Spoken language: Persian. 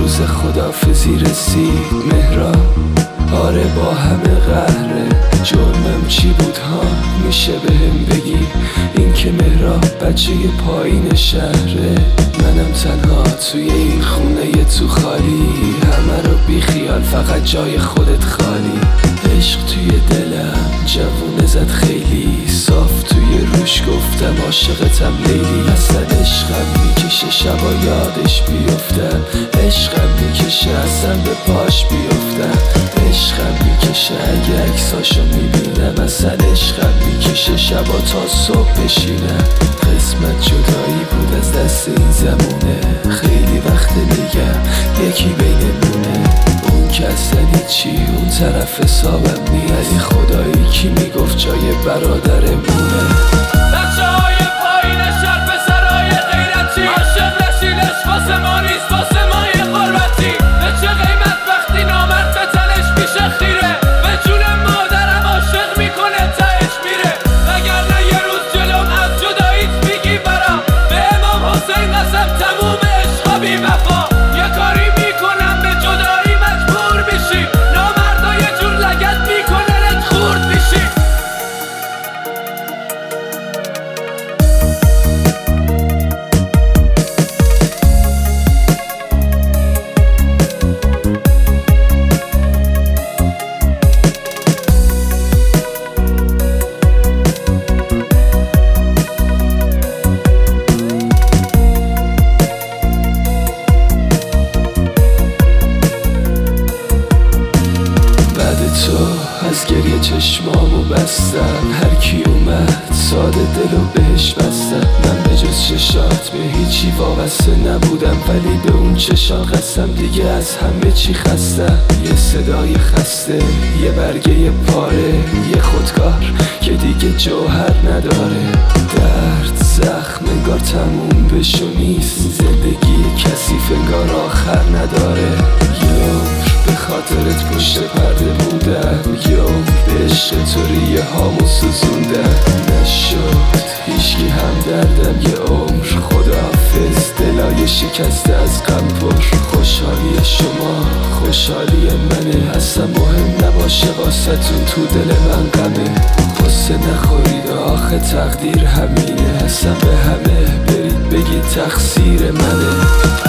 روز خداحافظی رسید مهراب. آره با همه قهره، جرمم چی بود ها؟ میشه بهم بگی؟ این که مهراب بچه پایین شهره، منم تنها توی این خونه تو خالی، همه رو بی خیال فقط جای خودت خالی. عشق توی دلم جوونه زد خیلی صاف، توی روش گفتم عاشقتم لیلی. اصلا عشقم میکشه شبا یادش بیفتم، عشقم میکشه اصلا به پاش بیفتم، عشقم میکشه اگه عکساشو میبینم، اصلا عشقم میکشه شبا تا صبح بشینم. قسمت جدایی بود از دست این زمونه، خیلی وقت میگم یکی بینمونه، اون که اصلا هیچی اون طرف حسابم نیست، ولی خدایی کی میگفت جای برادرمونه. بچه های پایین شهر پسرهای غیرتی، عاشق نشین عشق واسه ما نیست، واسه ما یه قربتی. به چه قیمت وقتی نامرد به تنش میشه خیره، به جون مادرم عاشق میکنه تهش میره. وگرنه یه روز جلوم از جداییت میگی برام، به امام حسین قسم تموم عشقا بی وفا. یه کاری میکنم به جدایی مجبور میشی، نامردا یه جور لگد میکنه رد خورد میشی. تو از گریه چشمامو بستم، هر کی اومد ساده دلو بهش بستم. من به جز چشات به هیچی وابسته نبودم، ولی به اون چشان قسم دیگه از همه چی خستم. یه صدای خسته، یه برگه پاره، یه خودکار که دیگه جوهر نداره. درد زخم انگار تموم بشو نیست، زندگی کسی انگار آخر نداره. به خاطرت پشت پرده بودم، به عشق تو ریه هامو سوزوندم. نشد هیچکی هم دردم یه عمر، خداحافظ دلای شکسته از غم پر. خوشحالی شما خوشحالی منه، اصلا مهم نباشه واسه‌تون تو دل من غمه. قصه نخورید آخه تقدیر همینه، اصلا به همه برید بگید تقصیر منه.